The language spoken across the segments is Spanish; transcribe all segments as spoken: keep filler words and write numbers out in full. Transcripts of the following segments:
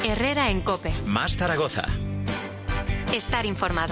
Herrera en COPE. Más Zaragoza. Estar informado.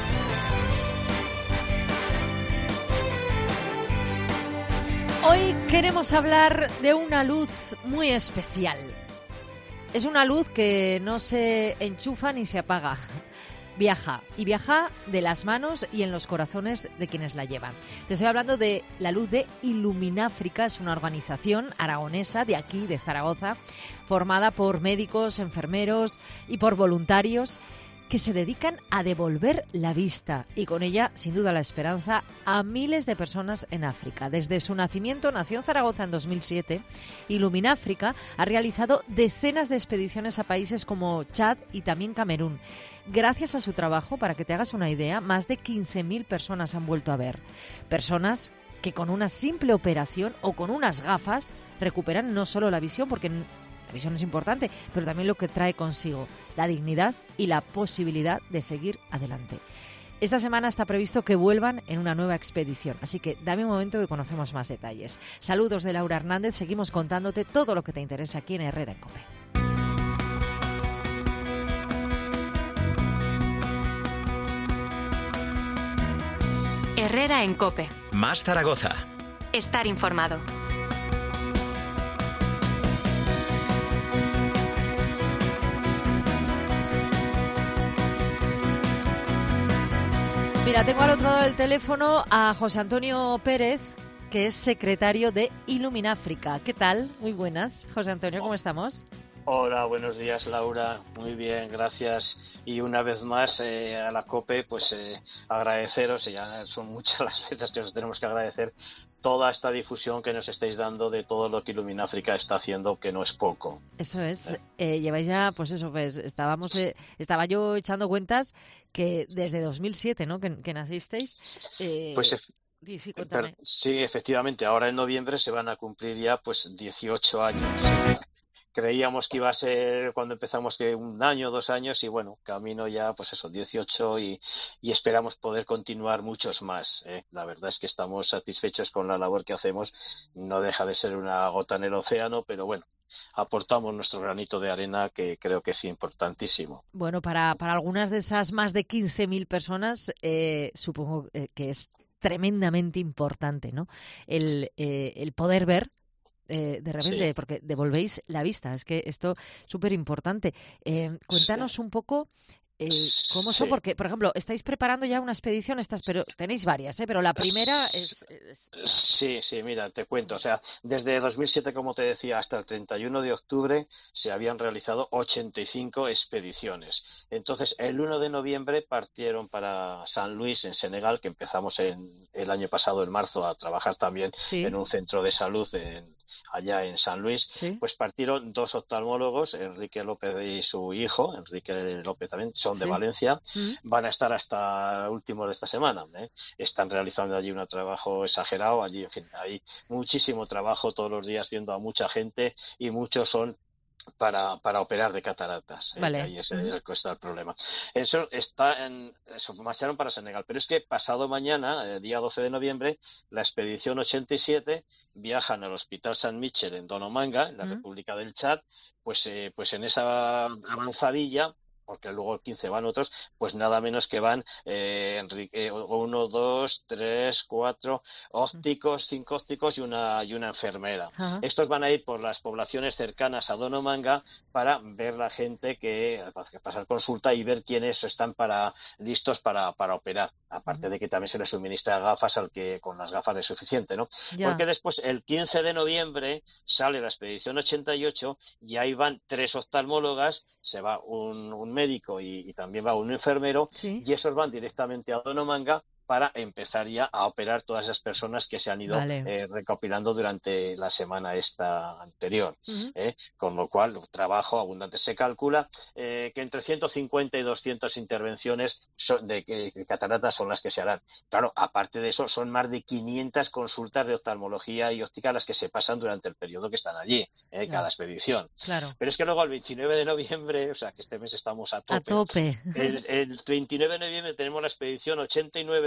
Hoy queremos hablar de una luz muy especial. Es una luz que no se enchufa ni se apaga. Viaja, y viaja de las manos y en los corazones de quienes la llevan. Te estoy hablando de la luz de Ilumináfrica. Es una organización aragonesa de aquí, de Zaragoza, formada por médicos, enfermeros y por voluntarios que se dedican a devolver la vista y con ella, sin duda, la esperanza a miles de personas en África. Desde su nacimiento, nació en Zaragoza en dos mil siete, Ilumináfrica ha realizado decenas de expediciones a países como Chad y también Camerún. Gracias a su trabajo, para que te hagas una idea, más de quince mil personas han vuelto a ver. Personas que con una simple operación o con unas gafas recuperan no solo la visión, porque la visión es importante, pero también lo que trae consigo, la dignidad y la posibilidad de seguir adelante. Esta semana está previsto que vuelvan en una nueva expedición, así que dame un momento que conocemos más detalles. Saludos de Laura Hernández, seguimos contándote todo lo que te interesa aquí en Herrera en COPE. Herrera en COPE. Más Zaragoza. Estar informado. Mira, tengo al otro lado del teléfono a José Antonio Pérez, que es secretario de Ilumináfrica. ¿Qué tal? Muy buenas. José Antonio, ¿cómo estamos? Hola, buenos días, Laura. Muy bien, gracias. Y una vez más eh, a la COPE, pues eh, agradeceros, ya son muchas las veces que os tenemos que agradecer toda esta difusión que nos estáis dando de todo lo que Ilumináfrica está haciendo, que no es poco. Eso es. Eh, lleváis ya, pues eso, pues estábamos, eh, estaba yo echando cuentas que desde dos mil siete, ¿no?, que, que nacisteis. Eh, pues sí, sí, cuéntame. Sí, efectivamente. Ahora en noviembre se van a cumplir ya pues dieciocho años. Creíamos que iba a ser cuando empezamos que un año, dos años y bueno, camino ya pues eso, dieciocho y, y esperamos poder continuar muchos más. ¿eh? La verdad es que estamos satisfechos con la labor que hacemos. No deja de ser una gota en el océano, pero bueno, aportamos nuestro granito de arena que creo que es importantísimo. Bueno, para, para algunas de esas más de quince mil personas eh, supongo eh, que es tremendamente importante, ¿no? El, eh, el poder ver Eh, de repente, sí. Porque devolvéis la vista, es que esto es súper importante. Eh, cuéntanos sí. un poco eh, cómo son, sí. porque, por ejemplo, estáis preparando ya una expedición, estas, pero tenéis varias, ¿eh? Pero la primera es, es... Sí, sí, mira, te cuento, o sea, desde dos mil siete, como te decía, hasta el treinta y uno de octubre se habían realizado ochenta y cinco expediciones. Entonces, el uno de noviembre partieron para San Luis, en Senegal, que empezamos en, el año pasado, en marzo, a trabajar también sí. en un centro de salud en allá en San Luis, ¿sí? Pues partieron dos oftalmólogos, Enrique López y su hijo, Enrique López también, son ¿sí? de Valencia, ¿Mm? Van a estar hasta último de esta semana, ¿eh? Están realizando allí un trabajo exagerado, allí, en fin, hay muchísimo trabajo todos los días viendo a mucha gente y muchos son para para operar de cataratas. ¿eh? Vale. Ahí es el que está el problema. Eso está en, eso marcharon para Senegal, pero es que pasado mañana, el día doce de noviembre, la expedición ochenta y siete viajan al Hospital San Michel en Donomanga, en la ¿Mm? República del Chad, pues eh, pues en esa avanzadilla, porque luego el quince van otros, pues nada menos que van eh, Enrique, uno, dos, tres, cuatro ópticos, cinco ópticos y una y una enfermera. Uh-huh. Estos van a ir por las poblaciones cercanas a Donomanga para ver la gente que pasar consulta y ver quiénes están para listos para, para operar. Aparte uh-huh. de que también se les suministra gafas al que con las gafas es suficiente, ¿no? Yeah. Porque después, el quince de noviembre, sale la expedición ochenta y ocho y ahí van tres oftalmólogas, se va un, un médico y, y también va un enfermero, ¿sí? Y esos van directamente a Donomanga para empezar ya a operar todas esas personas que se han ido vale. eh, recopilando durante la semana esta anterior. Uh-huh. ¿eh? Con lo cual, trabajo abundante. Se calcula eh, que entre ciento cincuenta y doscientas intervenciones son de, de, de cataratas son las que se harán. Claro, aparte de eso, son más de quinientas consultas de oftalmología y óptica las que se pasan durante el periodo que están allí, ¿eh? Claro. Cada expedición. Claro. Pero es que luego el veintinueve de noviembre, o sea, que este mes estamos a tope. A tope. El, el veintinueve de noviembre tenemos la expedición ochenta y nueve,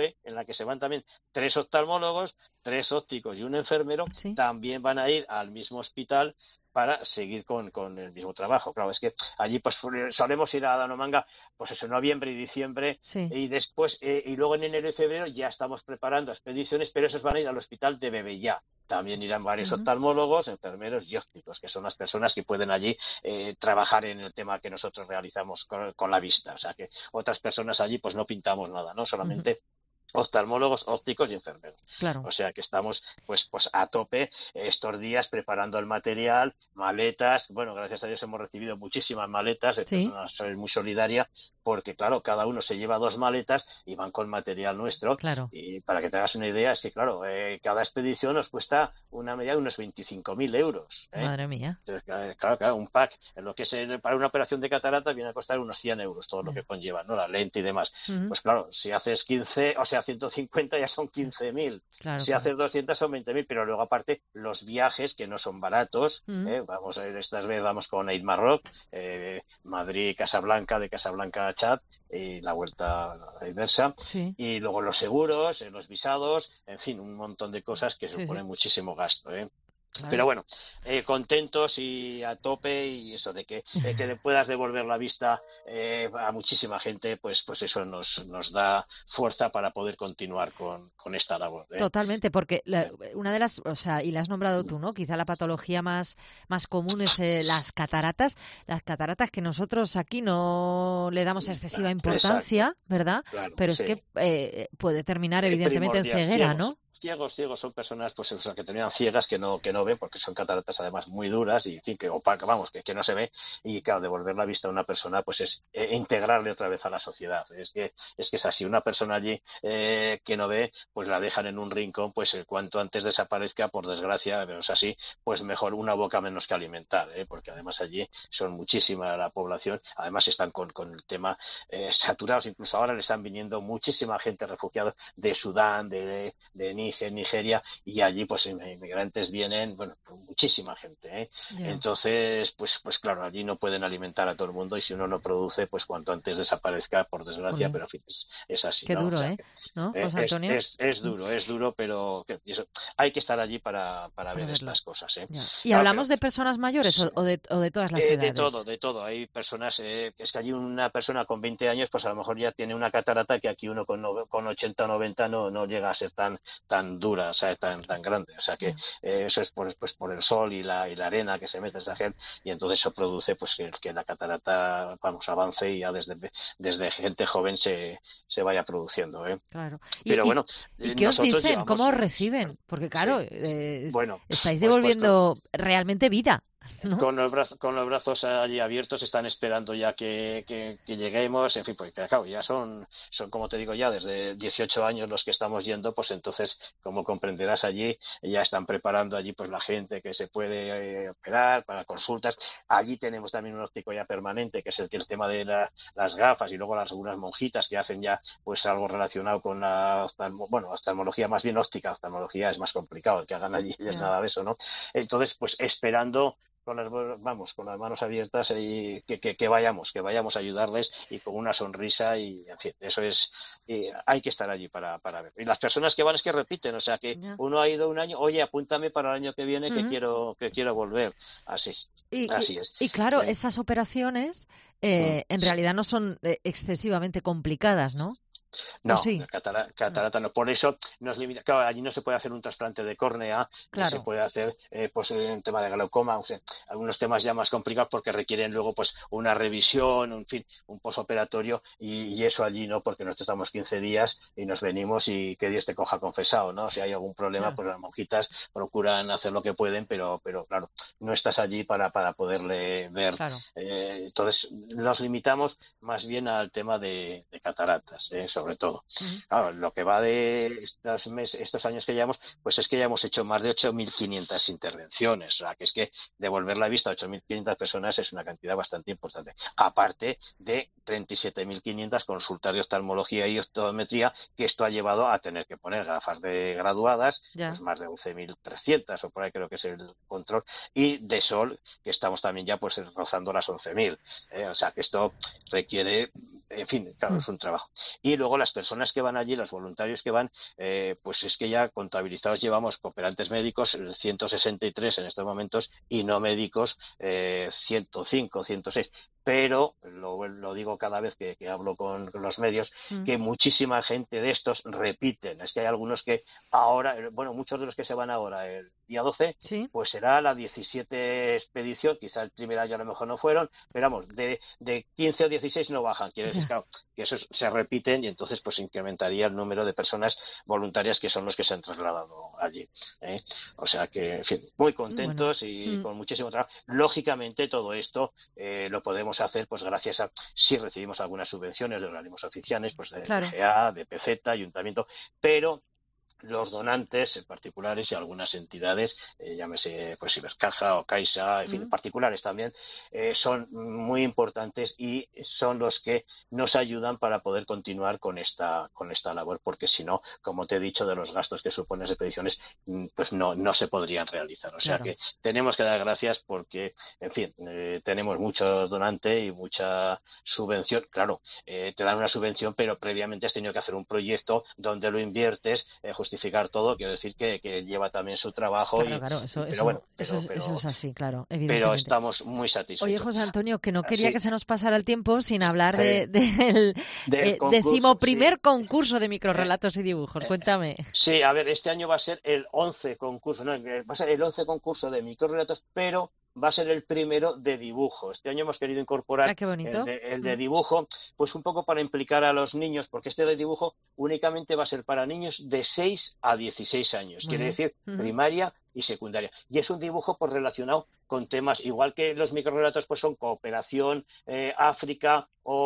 tope en la que se van también tres oftalmólogos, tres ópticos y un enfermero, Sí. también van a ir al mismo hospital para seguir con, con el mismo trabajo. Claro, es que allí pues solemos ir a Danomanga, pues eso, noviembre y diciembre, Sí. y después, eh, y luego en enero y febrero ya estamos preparando expediciones, pero esos van a ir al hospital de Bebellá. También irán varios Ujú. oftalmólogos, enfermeros y ópticos, que son las personas que pueden allí eh, trabajar en el tema que nosotros realizamos con, con la vista. O sea que otras personas allí pues no pintamos nada, ¿no? Ujú. Solamente oftalmólogos, ópticos y enfermeros. Claro. O sea que estamos pues pues a tope estos días preparando el material, maletas. Bueno, gracias a Dios hemos recibido muchísimas maletas, esto es Sí. una soy muy solidaria, porque claro, cada uno se lleva dos maletas y van con material nuestro. Claro. Y para que te hagas una idea, es que claro, eh, cada expedición nos cuesta una media de unos veinticinco mil euros. ¿eh? Madre mía. Entonces, claro, claro, un pack, en lo que es el- para una operación de catarata viene a costar unos cien euros, todo lo Ya. que conlleva, ¿no? La lente y demás. Ujú. Pues claro, si haces quince, o sea, ciento cincuenta ya son quince mil. Claro, Si claro. haces doscientos son veinte mil, pero luego aparte los viajes que no son baratos. Ujú. ¿eh? Vamos a ir estas veces, vamos con Aid Marroc, eh, Madrid, Casablanca, de Casablanca a Chad y la vuelta a la inversa. Sí. Y luego los seguros, eh, los visados, en fin, un montón de cosas que Sí, sí. suponen muchísimo gasto. ¿eh? Claro. Pero bueno, eh, contentos y a tope, y eso de que, eh, que le puedas devolver la vista eh, a muchísima gente, pues pues eso nos, nos da fuerza para poder continuar con, con esta labor. ¿eh? Totalmente, porque la- Eh, una de las, o sea, y la has nombrado tú, ¿no? Quizá la patología más, más común es eh, las cataratas, las cataratas que nosotros aquí no le damos excesiva Exacto, importancia, ¿verdad? claro, Pero es sí. que eh, puede terminar Es evidentemente en primordial. ceguera, Ciegos, ¿no? ciegos, ciegos son personas pues o sea, que tenían ciegas que no que no ven porque son cataratas además muy duras y en fin, que opaca, vamos, que, que no se ve y claro, devolver la vista a una persona pues es eh, integrarle otra vez a la sociedad. Es que es que es así, una persona allí eh, que no ve, pues la dejan en un rincón, pues eh, cuanto antes desaparezca, por desgracia, pero es así, pues mejor una boca menos que alimentar, ¿eh? Porque además allí son muchísima la población, además están con, con el tema eh, saturados, incluso ahora le están viniendo muchísima gente refugiada de Sudán, de, de Níger, Nigeria, y allí pues inmigrantes vienen, bueno, pues, muchísima gente, ¿eh? Ya. Entonces, pues, pues claro, allí no pueden alimentar a todo el mundo y si uno no produce, pues cuanto antes desaparezca, por desgracia, Jolín. pero en fin, es, es así, Qué ¿no? O duro, sea, ¿eh? que, ¿No, eh, José es, Antonio? es, es duro, es duro, pero que, eso, hay que estar allí para, para Para ver verlo. estas cosas, ¿eh? Ya. ¿Y Claro, hablamos pero de personas mayores sí. o, o de, o de todas las Eh, edades? de todo, de todo. Hay personas, eh, es que allí una persona con veinte años, pues a lo mejor ya tiene una catarata que aquí uno con, no- con ochenta o noventa no, no llega a ser tan tan dura, o sea, tan tan grande. O sea que Ya. eh, eso es por, pues, por el sol y la, y la arena que se mete esa gente y entonces eso produce pues que, que la catarata, vamos, avance y ya desde, desde gente joven se, se vaya produciendo, ¿eh? Claro. ¿Y, Pero y, bueno, y eh, qué os nosotros dicen? ¿Cómo os llevamos... reciben? Porque claro, Sí, eh, bueno, estáis pues, pues devolviendo realmente vida, ¿no? con los brazos, con los brazos allí abiertos están esperando ya que, que, que lleguemos, en fin, pues claro, ya son, son, como te digo, ya desde dieciocho años los que estamos yendo, pues entonces, como comprenderás allí, ya están preparando allí pues la gente que se puede eh, operar para consultas. Allí tenemos también un óptico ya permanente, que es el que el tema de la, las gafas y luego las algunas monjitas que hacen ya pues algo relacionado con la oftalmo, bueno, oftalmología más bien óptica, oftalmología es más complicado, el que hagan allí es Ya. nada de eso, ¿no? Entonces, pues esperando con las vamos con las manos abiertas y que, que, que vayamos que vayamos a ayudarles y con una sonrisa y en fin eso es y hay que estar allí para, para ver y las personas que van es que repiten o sea que Ya. uno ha ido un año oye apúntame para el año que viene que Ujú. quiero que quiero volver así Y, y, así es y claro, ¿eh? esas operaciones eh, en realidad no son eh, excesivamente complicadas, ¿no? ¿O No, sí? catara- catarata no. Por eso nos limita. Claro, allí no se puede hacer un trasplante de córnea, ni se Claro. puede hacer eh, pues un tema de glaucoma, o sea, algunos temas ya más complicados porque requieren luego pues una revisión, en fin, un posoperatorio y, y eso allí no, porque nosotros estamos quince días y nos venimos y que Dios te coja confesado, ¿no? Si hay algún problema, Claro. pues las monjitas procuran hacer lo que pueden, pero, pero claro, no estás allí para, para poderle ver. Claro. Eh, entonces, nos limitamos más bien al tema de, de cataratas, ¿eh? Sobre todo. Ujú. Claro, lo que va de estos meses, estos años que llevamos, pues es que ya hemos hecho más de ocho mil quinientas intervenciones. O sea, que es que devolver la vista a ocho mil quinientas personas es una cantidad bastante importante. Aparte de treinta y siete mil quinientas consultas de oftalmología y optometría, que esto ha llevado a tener que poner gafas de graduadas, Ya. pues más de once mil trescientas o por ahí creo que es el control, y de sol, que estamos también ya pues rozando las once mil. ¿eh? O sea, que esto requiere en fin, claro, es un trabajo. Y luego las personas que van allí, los voluntarios que van, eh, pues es que ya contabilizados llevamos cooperantes médicos ciento sesenta y tres en estos momentos y no médicos eh, ciento cinco, ciento seis. Pero, lo, lo digo cada vez que, que hablo con, con los medios, mm. que muchísima gente de estos repiten. Es que hay algunos que ahora, bueno, muchos de los que se van ahora el día doce, ¿sí? Pues será la diecisiete expedición, quizá el primer año a lo mejor no fueron, pero vamos, de, de quince o dieciséis no bajan. Quiere decir, claro, que esos se repiten y entonces pues incrementaría el número de personas voluntarias que son los que se han trasladado allí. ¿eh? O sea que, en fin, muy contentos bueno, y mm. con muchísimo trabajo. Lógicamente todo esto eh, lo podemos hacer pues gracias a si recibimos algunas subvenciones de organismos oficiales, pues de claro. G A, de P Z, Ayuntamiento, pero los donantes particulares y algunas entidades, eh, llámese pues Ibercaja o Caixa, en fin, mm. particulares también, eh, son muy importantes y son los que nos ayudan para poder continuar con esta con esta labor, porque si no, como te he dicho, de los gastos que suponen las expediciones, pues no no se podrían realizar. O claro. sea que tenemos que dar gracias porque, en fin, eh, tenemos mucho donante y mucha subvención. Claro, eh, te dan una subvención, pero previamente has tenido que hacer un proyecto donde lo inviertes, eh, justificar todo, quiero decir que, que lleva también su trabajo. Claro, y, claro, eso, pero eso, bueno, eso, pero, es, pero, eso es así, claro, evidentemente. Pero estamos muy satisfechos. Oye, José Antonio, que no quería sí. que se nos pasara el tiempo sin hablar de, eh, del de eh, decimoprimer sí. concurso de microrrelatos eh, y dibujos. Cuéntame. Sí, a ver, este año va a ser el once concurso, no, va a ser el once concurso de microrrelatos, pero va a ser el primero de dibujo. Este año hemos querido incorporar ah, qué bonito. el, de, el de dibujo, pues un poco para implicar a los niños, porque este de dibujo únicamente va a ser para niños de seis a dieciséis años, quiere decir uh-huh. primaria y secundaria. Y es un dibujo pues relacionado con temas, igual que los microrrelatos pues son cooperación, eh, África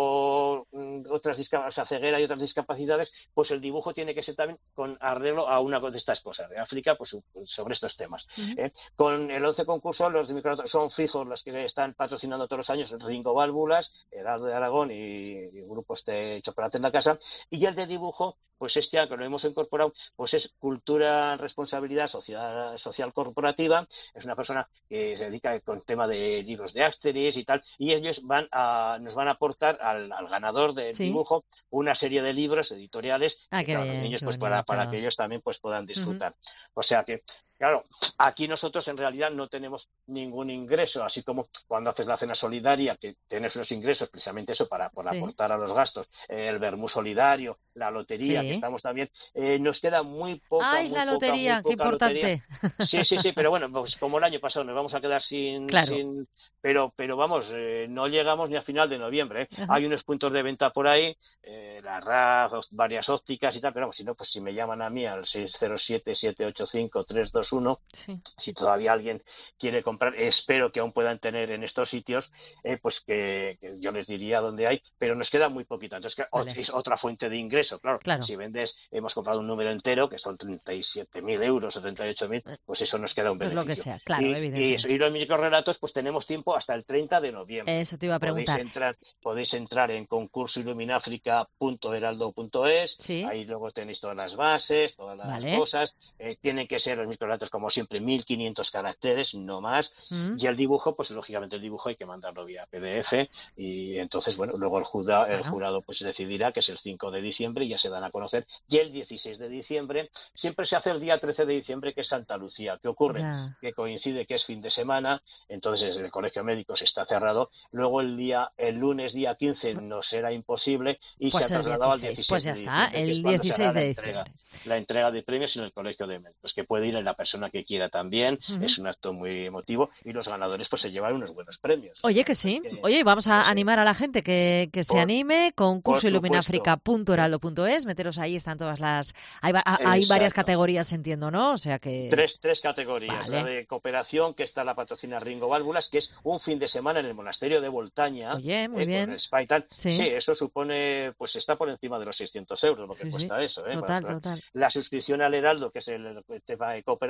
o mm, otras discapacidades, o sea, ceguera y otras discapacidades, pues el dibujo tiene que ser también con arreglo a una de estas cosas, de África, pues sobre estos temas. Uh-huh. ¿eh? Con el once concurso, los de microrrelatos son fijos, los que están patrocinando todos los años, Ringo Válvulas, Heraldo de Aragón y, y grupos de Chocolate en la Casa, y el de dibujo, pues este año que lo hemos incorporado, pues es cultura, responsabilidad social, social corporativa, es una persona que se dedica con tema de libros de Asterix y tal, y ellos van a, nos van a aportar al, al ganador del ¿Sí? dibujo una serie de libros editoriales ah, que, claro, bien, los niños pues bonito. para, para que ellos también pues puedan disfrutar. Uh-huh. O sea que claro, aquí nosotros en realidad no tenemos ningún ingreso, así como cuando haces la cena solidaria, que tienes unos ingresos, precisamente eso, para, para sí. aportar a los gastos, eh, el vermú solidario, la lotería, sí. que estamos también, eh, nos queda muy poca, ¡Ay, muy la poca, lotería! muy poca ¡Qué importante! Lotería. Sí, sí, sí, pero bueno, pues como el año pasado nos vamos a quedar sin... Claro. sin pero, pero vamos, eh, no llegamos ni a final de noviembre. ¿eh? Hay unos puntos de venta por ahí, eh, la R A Z, varias ópticas y tal, pero vamos, si no, pues si me llaman a mí al seis cero siete, siete ocho cinco, tres dos uno, sí. si todavía alguien quiere comprar, espero que aún puedan tener en estos sitios, eh, pues que, que yo les diría dónde hay, pero nos queda muy poquito. Entonces, que vale. es otra fuente de ingreso, claro. claro. Si vendes, hemos comprado un número entero, que son treinta y siete mil euros o treinta y ocho mil, pues eso nos queda un beneficio. Pues lo que sea, claro, y, evidentemente. Y, y los microrrelatos, pues tenemos tiempo hasta el treinta de noviembre. Eso te iba a preguntar. Podéis entrar, podéis entrar en concurso iluminafrica punto heraldo punto es, ¿Sí? ahí luego tenéis todas las bases, todas las vale. cosas, eh, tienen que ser los microrrelatos como siempre mil quinientos caracteres, no más, mm. y el dibujo, pues lógicamente el dibujo hay que mandarlo vía P D F y entonces, bueno, luego el jurado, el jurado pues decidirá, que es el cinco de diciembre y ya se dan a conocer, y el dieciséis de diciembre, siempre se hace el día trece de diciembre, que es Santa Lucía. ¿Qué ocurre? Ya. Que coincide que es fin de semana, entonces el colegio médico se está cerrado, luego el día, el lunes día quince nos será imposible y pues se ha trasladado al dieciséis. Pues ya de está, diciembre, el dieciséis de diciembre. Entrega, la entrega de premios en el colegio de médicos, que puede ir en la persona que quiera también, uh-huh. es un acto muy emotivo y los ganadores pues se llevan unos buenos premios. Oye, que sí, que, oye, vamos a pues, animar a la gente que, que se por, anime, concurso iluminafrica punto heraldo punto es, meteros ahí, están todas las... Hay, hay varias categorías, entiendo, ¿no? O sea que... Tres, tres categorías, vale. La de cooperación, que está la patrocina Ringo Válvulas, que es un fin de semana en el monasterio de Voltaña. Oye, muy eh, bien. Con el spa y tal. Sí. sí, eso supone, pues está por encima de los seiscientos euros lo que sí, cuesta sí. eso. ¿eh? Total, para, total. La suscripción al Heraldo, que es el tema de cooperación,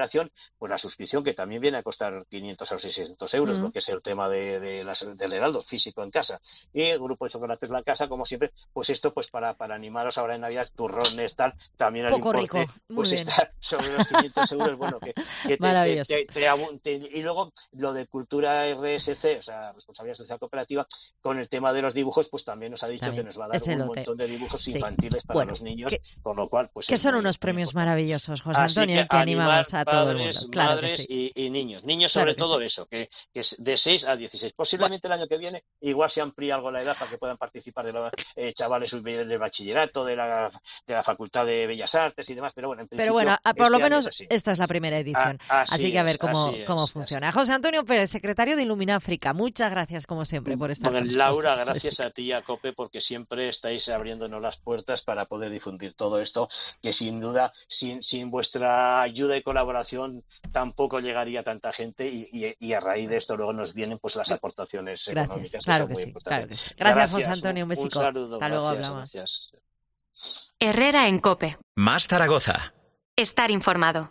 recuperación, pues la suscripción, que también viene a costar quinientos o seiscientos euros, Mm. lo que es el tema de, de las, del Heraldo físico en casa. Y el grupo de chocolates La Casa, como siempre, pues esto pues para, para animaros ahora en Navidad, turrones, tal, también el Poco importe, rico, muy pues bien. está sobre los quinientos euros, bueno, que, que te, Maravilloso. te, te, te, abun- te- y luego lo de Cultura R S C, o sea, Responsabilidad Social Cooperativa, con el tema de los dibujos, pues también nos ha dicho También, que nos va a dar ese un lote. montón de dibujos Sí. infantiles para Bueno, los niños, que- con lo cual, pues Que es son muy, unos muy premios importante. maravillosos, José Así Antonio, que y que animamos animar a todo el padres, mundo. Claro que madres sí. y, y niños. Niños Claro sobre que todo sí. eso, que, que es de seis a dieciséis. Posiblemente el año que viene igual se amplíe algo la edad para que puedan participar de los eh, chavales del bachillerato, de la, de la Facultad de Bellas Artes y demás, pero bueno, en principio Pero bueno, a- por lo este año menos es así. esta es la primera edición. Ah, así Así que a ver es, cómo, así es, cómo así funciona. José Antonio Pérez, secretario de Ilumina África, muchas gracias como siempre por estar Bueno, con Laura, nosotros. gracias a ti y a COPE porque siempre estáis abriéndonos las puertas para poder difundir todo esto, que sin duda, sin, sin vuestra ayuda y colaboración tampoco llegaría tanta gente y, y, y a raíz de esto luego nos vienen pues las aportaciones Gracias, económicas. claro son que muy sí, importantes. claro que sí. Gracias, José Antonio, un un, besico. un saludo, Hasta luego, gracias, hablamos. gracias. Herrera en COPE. Más Zaragoza. Estar informado.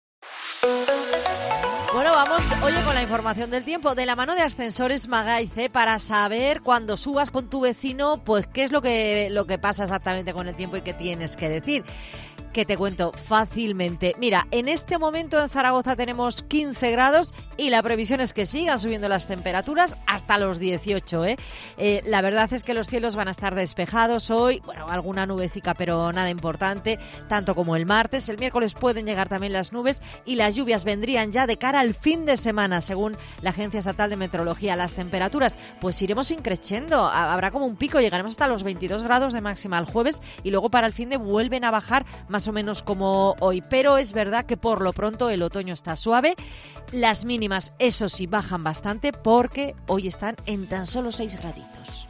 Bueno, vamos, oye, con la información del tiempo, de la mano de Ascensores Magaice, para saber cuando subas con tu vecino, pues qué es lo que, lo que pasa exactamente con el tiempo y qué tienes que decir. Que te cuento fácilmente. Mira, en este momento en Zaragoza tenemos quince grados y la previsión es que sigan subiendo las temperaturas hasta los dieciocho, ¿eh? Eh, la verdad es que los cielos van a estar despejados hoy, bueno, alguna nubecica, pero nada importante, tanto como el martes. El miércoles pueden llegar también las nubes y las lluvias vendrían ya de cara al fin de semana, según la Agencia Estatal de Meteorología. Las temperaturas, pues iremos increciendo, habrá como un pico, llegaremos hasta los veintidós grados de máxima el jueves y luego para el fin de vuelven a bajar más o menos como hoy, pero es verdad que por lo pronto el otoño está suave. Las mínimas, eso sí, bajan bastante porque hoy están en tan solo seis graditos.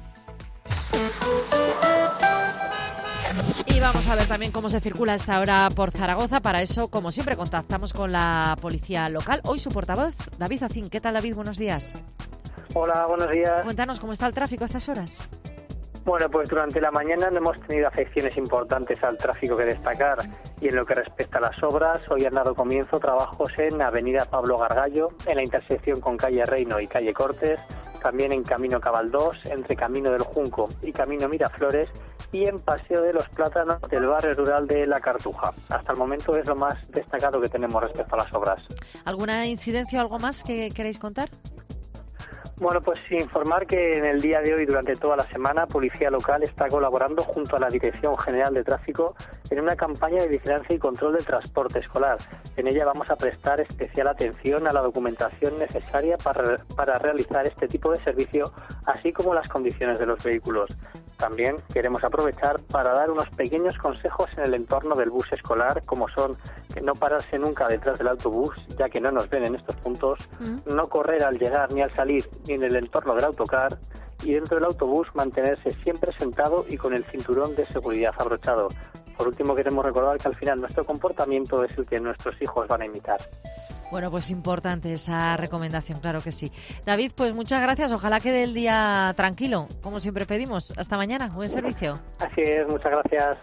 Y vamos a ver también cómo se circula a esta hora por Zaragoza. Para eso, como siempre, contactamos con la policía local. Hoy su portavoz, David Acín. ¿Qué tal, David? Buenos días. Hola, buenos días. Cuéntanos cómo está el tráfico a estas horas. Bueno, pues durante la mañana no hemos tenido afecciones importantes al tráfico que destacar y en lo que respecta a las obras, hoy han dado comienzo trabajos en Avenida Pablo Gargallo, en la intersección con calle Reino y calle Cortes, también en Camino Cabaldós, entre Camino del Junco y Camino Miraflores y en Paseo de los Plátanos del barrio rural de La Cartuja. Hasta el momento es lo más destacado que tenemos respecto a las obras. ¿Alguna incidencia o algo más que queréis contar? Bueno, pues informar que en el día de hoy, durante toda la semana, Policía Local está colaborando junto a la Dirección General de Tráfico en una campaña de vigilancia y control del transporte escolar. En ella vamos a prestar especial atención a la documentación necesaria para, para realizar este tipo de servicio, así como las condiciones de los vehículos. También queremos aprovechar para dar unos pequeños consejos en el entorno del bus escolar, como son no pararse nunca detrás del autobús, ya que no nos ven en estos puntos, mm. no correr al llegar ni al salir, ni en el entorno del autocar, y dentro del autobús mantenerse siempre sentado y con el cinturón de seguridad abrochado. Por último, queremos recordar que al final nuestro comportamiento es el que nuestros hijos van a imitar. Bueno, pues importante esa recomendación, claro que sí. David, pues muchas gracias. Ojalá quede el día tranquilo, como siempre pedimos. Hasta mañana. Buen servicio. Así es, muchas gracias.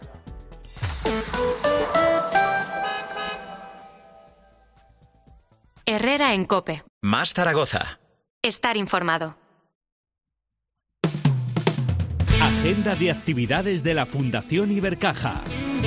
Herrera en COPE. Más Zaragoza. Estar informado. Agenda de actividades de la Fundación Ibercaja.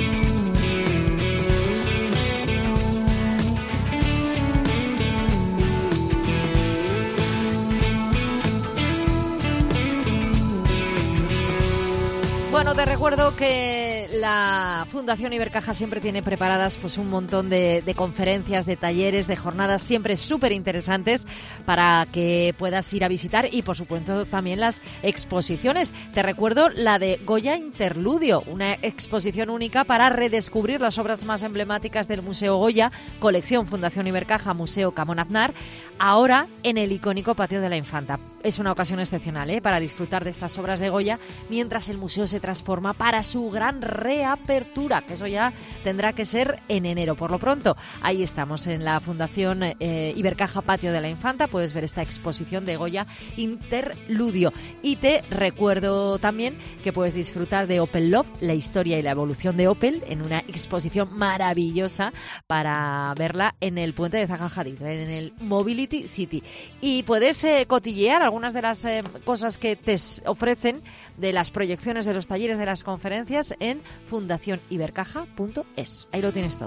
Bueno, te recuerdo que la Fundación Ibercaja siempre tiene preparadas pues un montón de, de conferencias, de talleres, de jornadas siempre súper interesantes para que puedas ir a visitar y, por supuesto, también las exposiciones. Te recuerdo la de Goya Interludio, una exposición única para redescubrir las obras más emblemáticas del Museo Goya, colección Fundación Ibercaja, Museo Camón Aznar, ahora en el icónico Patio de la Infanta. es una ocasión excepcional, ¿eh?, para disfrutar de estas obras de Goya mientras el museo se transforma para su gran reapertura, que eso ya tendrá que ser en enero. Por lo pronto, ahí estamos en la Fundación eh, Ibercaja Patio de la Infanta. Puedes ver esta exposición de Goya Interludio. Y te recuerdo también que puedes disfrutar de Opel Love, la historia y la evolución de Opel, en una exposición maravillosa para verla en el puente de Zaha Hadid, en el Mobility City. Y puedes eh, cotillear algunas de las eh, cosas que te ofrecen de las proyecciones de los talleres, de las conferencias en fundación ibercaja punto es. Ahí lo tienes todo.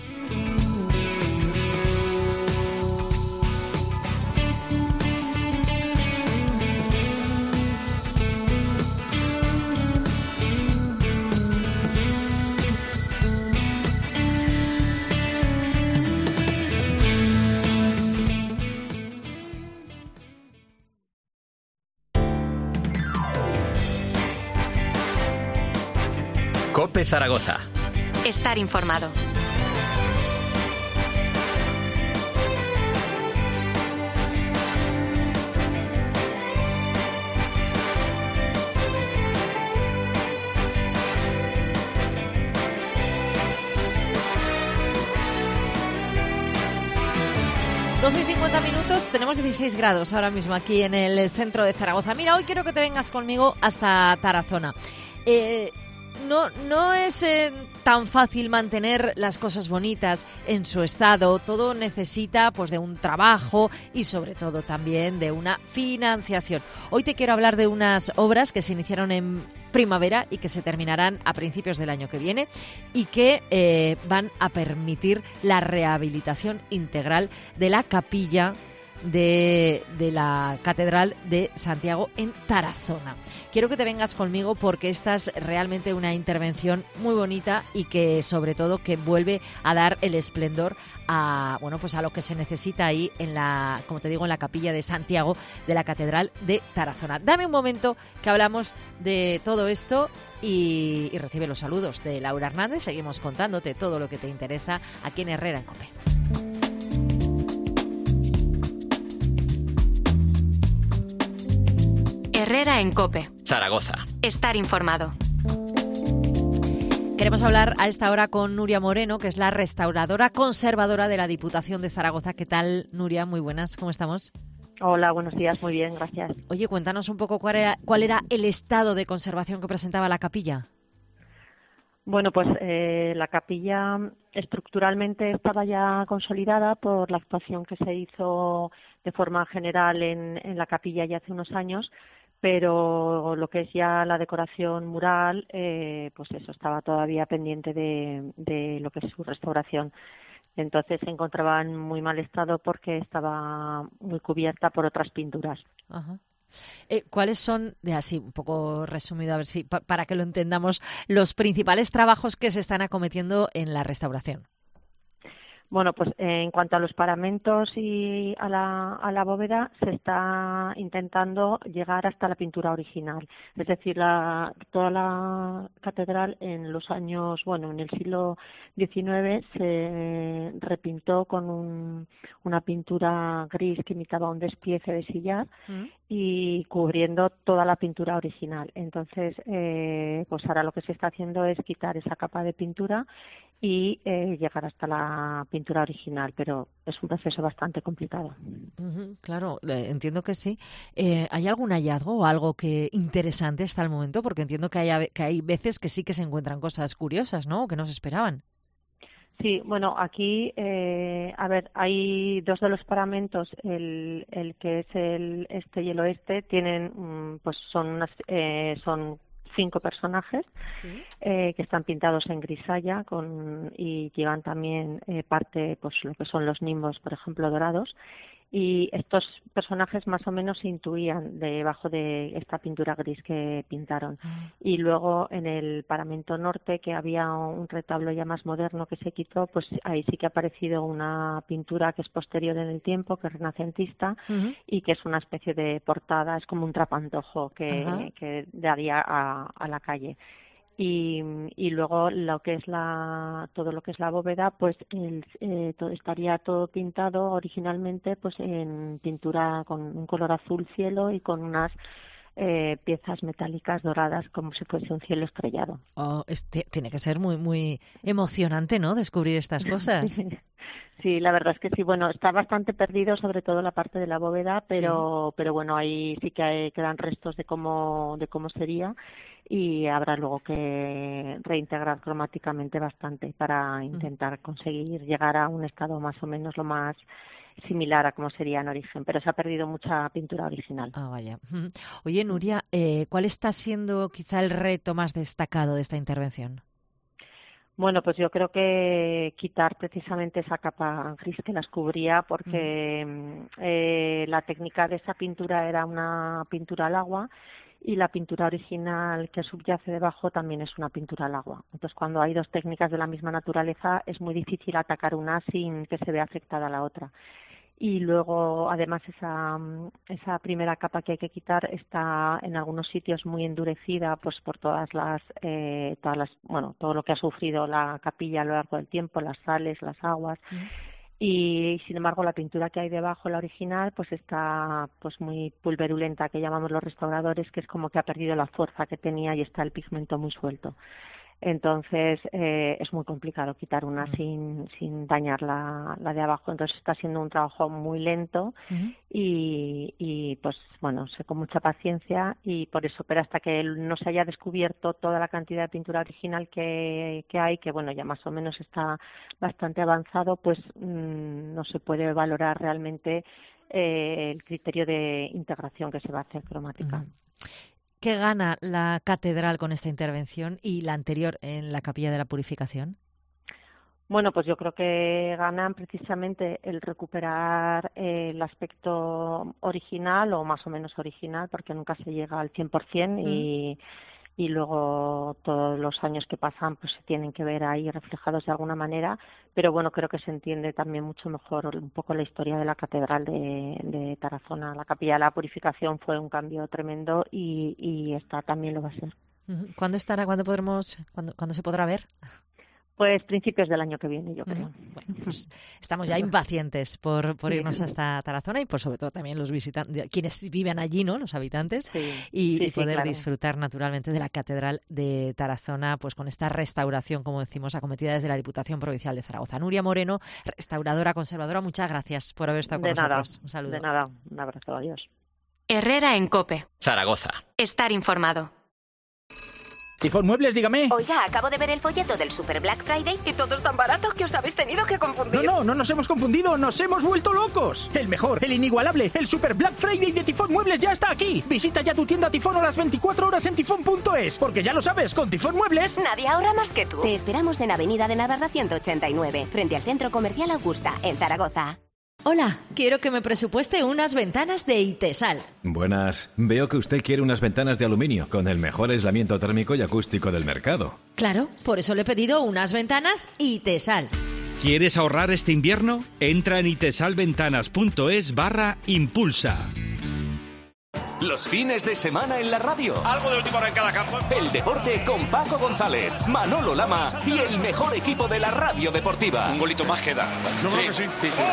COPE Zaragoza. Estar informado. doce y cincuenta minutos, tenemos dieciséis grados ahora mismo aquí en el centro de Zaragoza. Mira, hoy quiero que te vengas conmigo hasta Tarazona. Eh... No, no es eh, tan fácil mantener las cosas bonitas en su estado. Todo necesita pues de un trabajo y sobre todo también de una financiación. Hoy te quiero hablar de unas obras que se iniciaron en primavera y que se terminarán a principios del año que viene y que eh, van a permitir la rehabilitación integral de la capilla De, de la Catedral de Santiago en Tarazona. Quiero que te vengas conmigo porque esta es realmente una intervención muy bonita y que sobre todo que vuelve a dar el esplendor a, bueno, pues a lo que se necesita ahí en la, como te digo, en la capilla de Santiago de la Catedral de Tarazona. Dame un momento que hablamos de todo esto y, y recibe los saludos de Laura Hernández. Seguimos contándote todo lo que te interesa aquí en Herrera en COPE. Herrera en COPE. Zaragoza. Estar informado. Queremos hablar a esta hora con Nuria Moreno, que es la restauradora conservadora de la Diputación de Zaragoza. ¿Qué tal, Nuria? Muy buenas, ¿cómo estamos? Hola, buenos días, muy bien, gracias. Oye, cuéntanos un poco cuál era, cuál era el estado de conservación que presentaba la capilla. Bueno, pues eh, la capilla estructuralmente estaba ya consolidada por la actuación que se hizo de forma general en, en la capilla ya hace unos años, pero lo que es ya la decoración mural, eh, pues eso estaba todavía pendiente de, de lo que es su restauración. Entonces se encontraba en muy mal estado porque estaba muy cubierta por otras pinturas. Ajá. Eh, ¿Cuáles son, de así un poco resumido, a ver si pa, para que lo entendamos, los principales trabajos que se están acometiendo en la restauración? Bueno, pues en cuanto a los paramentos y a la, a la bóveda, se está intentando llegar hasta la pintura original. Es decir, la, toda la catedral en los años, bueno, en el siglo diecinueve se repintó con un, una pintura gris que imitaba un despiece de sillar ¿Mm? y cubriendo toda la pintura original. Entonces, eh, pues ahora lo que se está haciendo es quitar esa capa de pintura y eh, llegar hasta la pintura original, pero es un proceso bastante complicado. Uh-huh, claro, eh, entiendo que sí. Eh, ¿Hay algún hallazgo o algo que interesante hasta el momento? Porque entiendo que hay, que hay veces que sí que se encuentran cosas curiosas, ¿no? Que no se esperaban. Sí, bueno, aquí, eh, a ver, hay dos de los paramentos, el, el que es el este y el oeste, tienen, pues son unas, eh, son cinco personajes ¿Sí? eh, que están pintados en grisalla con, y llevan también eh, parte, pues lo que son los nimbos, por ejemplo, dorados. Y estos personajes más o menos se intuían debajo de esta pintura gris que pintaron. Y luego en el paramento norte, que había un retablo ya más moderno que se quitó, pues ahí sí que ha aparecido una pintura que es posterior en el tiempo, que es renacentista, uh-huh. y que es una especie de portada, es como un trapantojo que, que daría a, a la calle. Y, y luego lo que es la todo lo que es la bóveda, pues el, eh, todo, estaría todo pintado originalmente pues en pintura con un color azul cielo y con unas eh, piezas metálicas doradas como si fuese un cielo estrellado. Oh, este, tiene que ser muy muy emocionante, ¿no? Descubrir estas cosas. Sí, la verdad es que sí. Bueno, está bastante perdido, sobre todo la parte de la bóveda, pero sí. pero bueno, ahí sí que hay, quedan restos de cómo de cómo sería y habrá luego que reintegrar cromáticamente bastante para intentar conseguir llegar a un estado más o menos lo más similar a como sería en origen, pero se ha perdido mucha pintura original. Ah, vaya. Oye, Nuria, eh, ¿cuál está siendo quizá el reto más destacado de esta intervención? Bueno, pues yo creo que quitar precisamente esa capa gris que las cubría, porque mm. eh, la técnica de esa pintura era una pintura al agua y la pintura original que subyace debajo también es una pintura al agua. Entonces, cuando hay dos técnicas de la misma naturaleza, es muy difícil atacar una sin que se vea afectada la otra. Y luego, además, esa esa primera capa que hay que quitar está en algunos sitios muy endurecida, pues por todas las, eh, todas las, bueno, todo lo que ha sufrido la capilla a lo largo del tiempo, las sales, las aguas. Mm. Y sin embargo, la pintura que hay debajo, la original, pues está pues muy pulverulenta, que llamamos los restauradores, que es como que ha perdido la fuerza que tenía y está el pigmento muy suelto. Entonces eh, es muy complicado quitar una uh-huh. sin sin dañar la, la de abajo. Entonces está siendo un trabajo muy lento uh-huh. y, y pues bueno, sé con mucha paciencia y por eso, pero hasta que no se haya descubierto toda la cantidad de pintura original que, que hay, que bueno, ya más o menos está bastante avanzado, pues mmm, no se puede valorar realmente eh, el criterio de integración que se va a hacer cromática. Uh-huh. ¿Qué gana la catedral con esta intervención y la anterior en la Capilla de la Purificación? Bueno, pues yo creo que ganan precisamente el recuperar eh, el aspecto original o más o menos original, porque nunca se llega al cien por ciento mm. y, y luego todos los años que pasan pues se tienen que ver ahí reflejados de alguna manera, pero bueno, creo que se entiende también mucho mejor un poco la historia de la catedral de, de Tarazona. La Capilla de la Purificación fue un cambio tremendo y, y esta también lo va a ser. ¿Cuándo estará? ¿Cuándo podremos? ¿Cuándo, ¿cuándo se podrá ver? Pues principios del año que viene, yo creo. Bueno, pues estamos ya impacientes por, por irnos hasta Tarazona y por sobre todo también los visitantes, quienes viven allí, ¿no? Los habitantes, sí, y, sí, y poder sí, claro. disfrutar naturalmente de la Catedral de Tarazona, pues con esta restauración, como decimos, acometida desde la Diputación Provincial de Zaragoza. Nuria Moreno, restauradora, conservadora, muchas gracias por haber estado con de nosotros. Nada, un saludo. De nada, un abrazo, adiós. Herrera en COPE. Zaragoza. Estar informado. Tifón Muebles, dígame. Oiga, acabo de ver el folleto del Super Black Friday y todos tan baratos que os habéis tenido que confundir. No, no, no nos hemos confundido, nos hemos vuelto locos. El mejor, el inigualable, el Super Black Friday de Tifón Muebles ya está aquí. Visita ya tu tienda Tifón a las veinticuatro horas en tifón punto es, porque ya lo sabes, con Tifón Muebles nadie ahorra más que tú. Te esperamos en Avenida de Navarra ciento ochenta y nueve, frente al Centro Comercial Augusta, en Zaragoza. Hola, quiero que me presupueste unas ventanas de Itesal. Buenas. Veo que usted quiere unas ventanas de aluminio con el mejor aislamiento térmico y acústico del mercado. Claro, por eso le he pedido unas ventanas Itesal. ¿Quieres ahorrar este invierno? Entra en itesalventanas.es barra impulsa. Los fines de semana en la radio. Algo de última hora en cada campo. El deporte con Paco González, Manolo Lama y el mejor equipo de la radio deportiva. Un golito más queda. Yo creo que sí. sí, sí.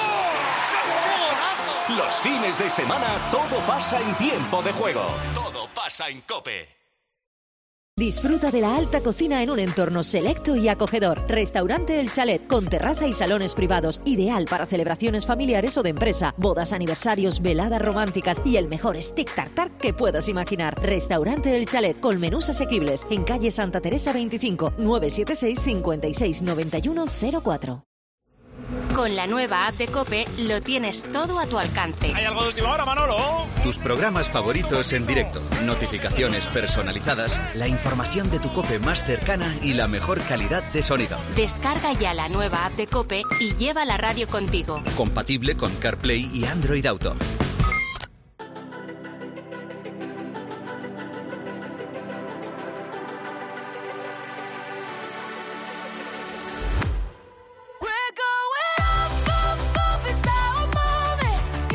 Los fines de semana todo pasa en tiempo de juego. Todo pasa en COPE. Disfruta de la alta cocina en un entorno selecto y acogedor. Restaurante El Chalet, con terraza y salones privados, ideal para celebraciones familiares o de empresa, bodas, aniversarios, veladas románticas y el mejor stick tartar que puedas imaginar. Restaurante El Chalet, con menús asequibles, en calle Santa Teresa veinticinco, nueve siete seis, cinco seis nueve uno cero cuatro. Con la nueva app de COPE lo tienes todo a tu alcance. ¿Hay algo de última hora, Manolo? Tus programas favoritos en directo, notificaciones personalizadas, la información de tu COPE más cercana y la mejor calidad de sonido. Descarga ya la nueva app de COPE y lleva la radio contigo. Compatible con CarPlay y Android Auto.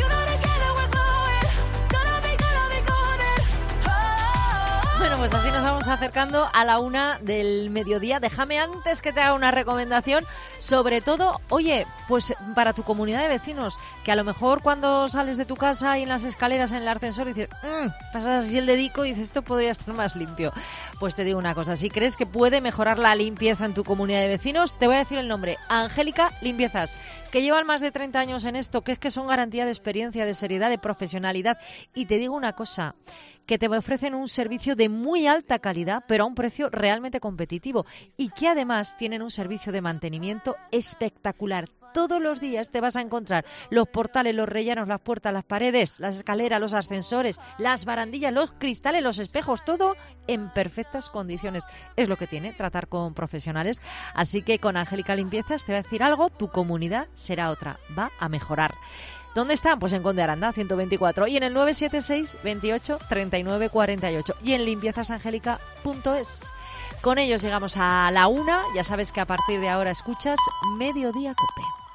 Pues así nos vamos vamos acercando a la una del mediodía. Déjame antes que te haga una recomendación, sobre todo, oye, pues para tu comunidad de vecinos, que a lo mejor cuando sales de tu casa y en las escaleras, en el ascensor, dices, mmm, pasas así el dedico y dices, esto podría estar más limpio. Pues te digo una cosa, si crees que puede mejorar la limpieza en tu comunidad de vecinos, te voy a decir el nombre, Angélica Limpiezas, que llevan más de treinta años en esto, que es que son garantía de experiencia, de seriedad, de profesionalidad. Y te digo una cosa, que te ofrecen un servicio de muy alta calidad, pero a un precio realmente competitivo, y que además tienen un servicio de mantenimiento espectacular. Todos los días te vas a encontrar los portales, los rellenos, las puertas, las paredes, las escaleras, los ascensores, las barandillas, los cristales, los espejos, todo en perfectas condiciones. Es lo que tiene tratar con profesionales. Así que con Angélica Limpiezas te voy a decir algo, tu comunidad será otra, va a mejorar. ¿Dónde están? Pues en Conde Aranda, ciento veinticuatro, y en el nueve siete seis, veintiocho, treinta y nueve, cuarenta y ocho, y en limpiezasangélica punto es. Con ellos llegamos a la una. Ya sabes que a partir de ahora escuchas Mediodía Cope.